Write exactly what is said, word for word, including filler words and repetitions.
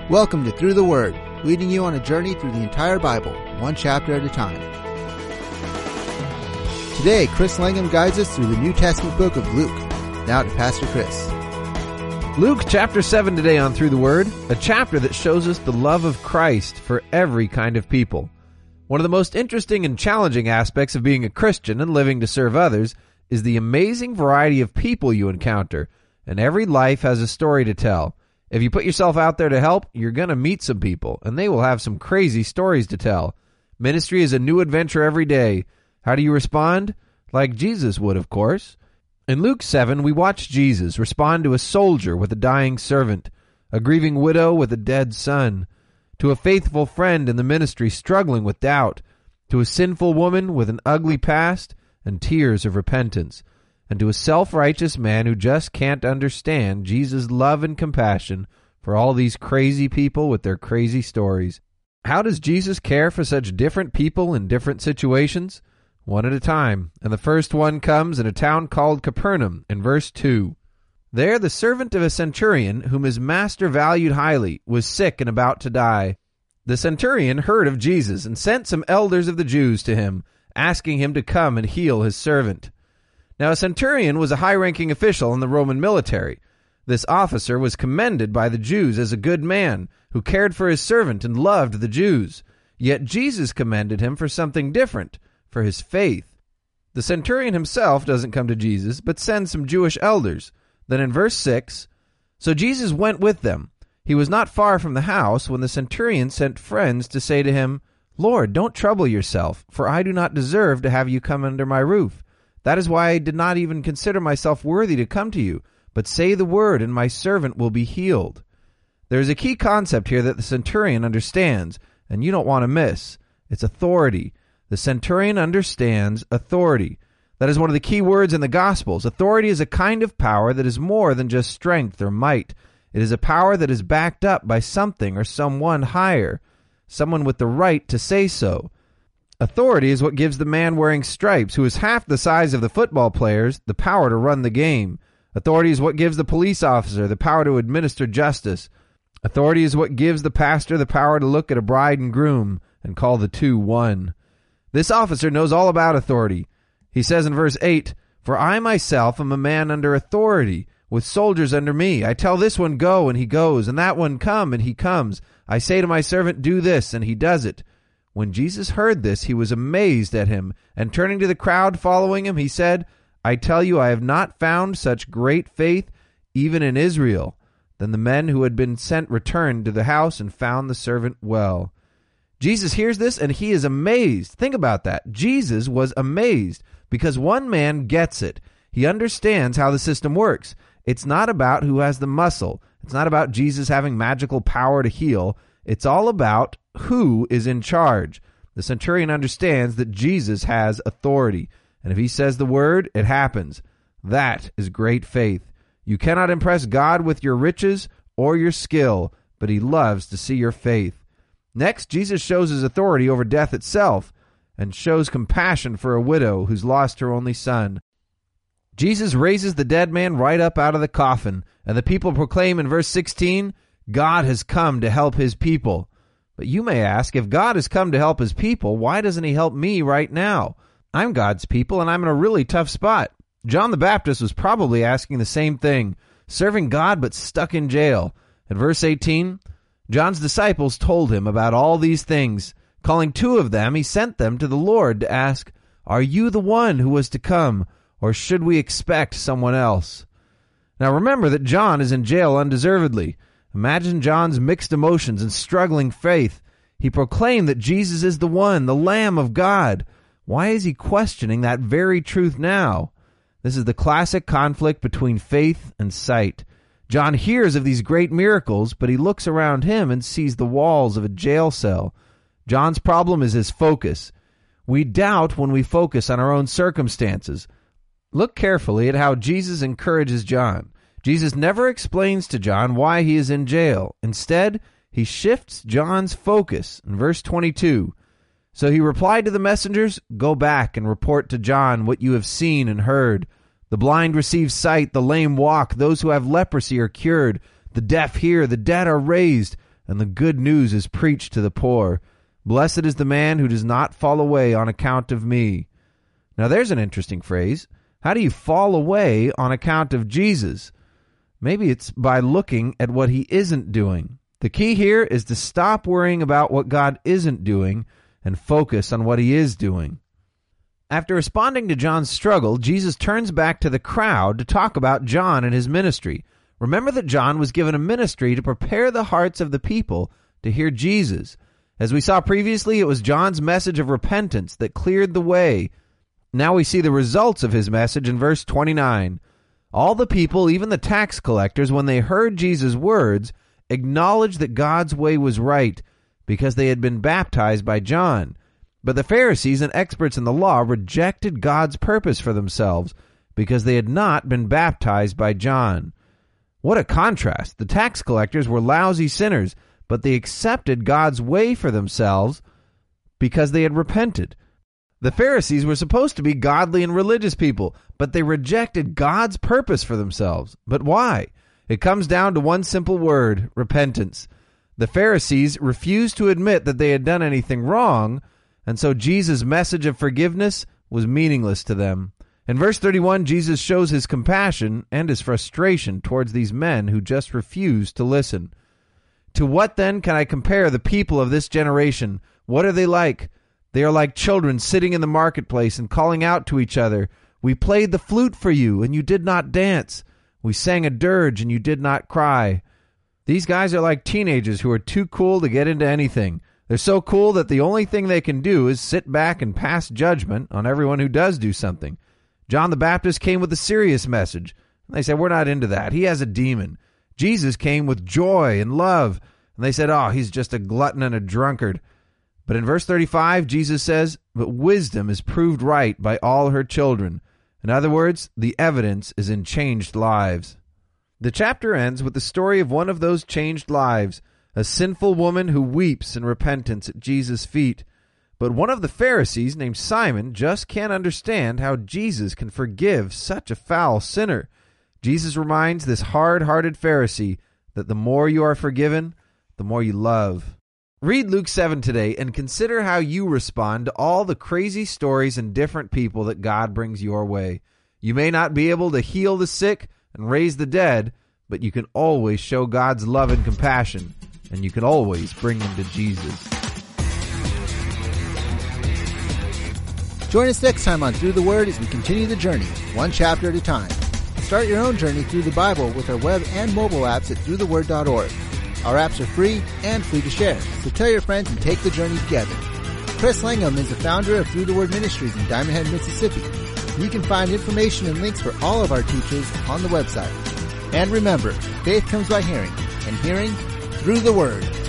Welcome to Through the Word, leading you on a journey through the entire Bible, one chapter at a time. Today, Chris Langham guides us through the New Testament book of Luke. Now to Pastor Chris. Luke chapter seven today on Through the Word, a chapter that shows us the love of Christ for every kind of people. One of the most interesting and challenging aspects of being a Christian and living to serve others is the amazing variety of people you encounter, and every life has a story to tell. If you put yourself out there to help, you're going to meet some people, and they will have some crazy stories to tell. Ministry is a new adventure every day. How do you respond? Like Jesus would, of course. In Luke seven, we watch Jesus respond to a soldier with a dying servant, a grieving widow with a dead son, to a faithful friend in the ministry struggling with doubt, to a sinful woman with an ugly past and tears of repentance, and to a self-righteous man who just can't understand Jesus' love and compassion for all these crazy people with their crazy stories. How does Jesus care for such different people in different situations? One at a time, and the first one comes in a town called Capernaum in verse two. There the servant of a centurion, whom his master valued highly, was sick and about to die. The centurion heard of Jesus and sent some elders of the Jews to him, asking him to come and heal his servant. Now a centurion was a high-ranking official in the Roman military. This officer was commended by the Jews as a good man, who cared for his servant and loved the Jews. Yet Jesus commended him for something different, for his faith. The centurion himself doesn't come to Jesus, but sends some Jewish elders. Then in verse six, so Jesus went with them. He was not far from the house when the centurion sent friends to say to him, Lord, don't trouble yourself, for I do not deserve to have you come under my roof. That is why I did not even consider myself worthy to come to you, but say the word, and my servant will be healed. There is a key concept here that the centurion understands, and you don't want to miss. It's authority. The centurion understands authority. That is one of the key words in the Gospels. Authority is a kind of power that is more than just strength or might. It is a power that is backed up by something or someone higher, someone with the right to say so. Authority is what gives the man wearing stripes, who is half the size of the football players, the power to run the game. Authority is what gives the police officer the power to administer justice. Authority is what gives the pastor the power to look at a bride and groom and call the two one. This officer knows all about authority. He says in verse eight, For I myself am a man under authority, with soldiers under me. I tell this one, go, and he goes, and that one, come, and he comes. I say to my servant, do this, and he does it. When Jesus heard this, he was amazed at him, and turning to the crowd following him, he said, I tell you, I have not found such great faith even in Israel. Then the men who had been sent returned to the house and found the servant well. Jesus hears this, and he is amazed. Think about that. Jesus was amazed, because one man gets it. He understands how the system works. It's not about who has the muscle. It's not about Jesus having magical power to heal. It's all about who is in charge. The centurion understands that Jesus has authority, and if he says the word, it happens. That is great faith. You cannot impress God with your riches or your skill, but he loves to see your faith. Next, Jesus shows his authority over death itself and shows compassion for a widow who's lost her only son. Jesus raises the dead man right up out of the coffin, and the people proclaim in verse sixteen, God has come to help his people. But you may ask, if God has come to help his people, why doesn't he help me right now? I'm God's people, and I'm in a really tough spot. John the Baptist was probably asking the same thing, serving God but stuck in jail. In verse eighteen, John's disciples told him about all these things. Calling two of them, he sent them to the Lord to ask, Are you the one who was to come, or should we expect someone else? Now remember that John is in jail undeservedly. Imagine John's mixed emotions and struggling faith. He proclaimed that Jesus is the one, the Lamb of God. Why is he questioning that very truth now? This is the classic conflict between faith and sight. John hears of these great miracles, but he looks around him and sees the walls of a jail cell. John's problem is his focus. We doubt when we focus on our own circumstances. Look carefully at how Jesus encourages John. Jesus never explains to John why he is in jail. Instead, he shifts John's focus. In verse twenty-two, so he replied to the messengers, Go back and report to John what you have seen and heard. The blind receive sight, the lame walk, those who have leprosy are cured, the deaf hear, the dead are raised, and the good news is preached to the poor. Blessed is the man who does not fall away on account of me. Now there's an interesting phrase. How do you fall away on account of Jesus? Maybe it's by looking at what he isn't doing. The key here is to stop worrying about what God isn't doing and focus on what he is doing. After responding to John's struggle, Jesus turns back to the crowd to talk about John and his ministry. Remember that John was given a ministry to prepare the hearts of the people to hear Jesus. As we saw previously, it was John's message of repentance that cleared the way. Now we see the results of his message in verse twenty-nine. All the people, even the tax collectors, when they heard Jesus' words, acknowledged that God's way was right because they had been baptized by John. But the Pharisees and experts in the law rejected God's purpose for themselves because they had not been baptized by John. What a contrast! The tax collectors were lousy sinners, but they accepted God's way for themselves because they had repented. The Pharisees were supposed to be godly and religious people, but they rejected God's purpose for themselves. But why? It comes down to one simple word: repentance. The Pharisees refused to admit that they had done anything wrong, and so Jesus' message of forgiveness was meaningless to them. In verse thirty-one, Jesus shows his compassion and his frustration towards these men who just refused to listen. To what then can I compare the people of this generation? What are they like? They are like children sitting in the marketplace and calling out to each other, "We played the flute for you, and you did not dance. We sang a dirge, and you did not cry." These guys are like teenagers who are too cool to get into anything. They're so cool that the only thing they can do is sit back and pass judgment on everyone who does do something. John the Baptist came with a serious message. They said, "We're not into that. He has a demon." Jesus came with joy and love, and they said, "Oh, he's just a glutton and a drunkard." But in verse thirty-five, Jesus says, "But wisdom is proved right by all her children." In other words, the evidence is in changed lives. The chapter ends with the story of one of those changed lives, a sinful woman who weeps in repentance at Jesus' feet. But one of the Pharisees named Simon just can't understand how Jesus can forgive such a foul sinner. Jesus reminds this hard-hearted Pharisee that the more you are forgiven, the more you love. Read Luke seven today and consider how you respond to all the crazy stories and different people that God brings your way. You may not be able to heal the sick and raise the dead, but you can always show God's love and compassion, and you can always bring them to Jesus. Join us next time on Through the Word as we continue the journey, one chapter at a time. Start your own journey through the Bible with our web and mobile apps at through the word dot org. Our apps are free and free to share, so tell your friends and take the journey together. Chris Langham is the founder of Through the Word Ministries in Diamond Head, Mississippi. You can find information and links for all of our teachers on the website. And remember, faith comes by hearing, and hearing through the Word.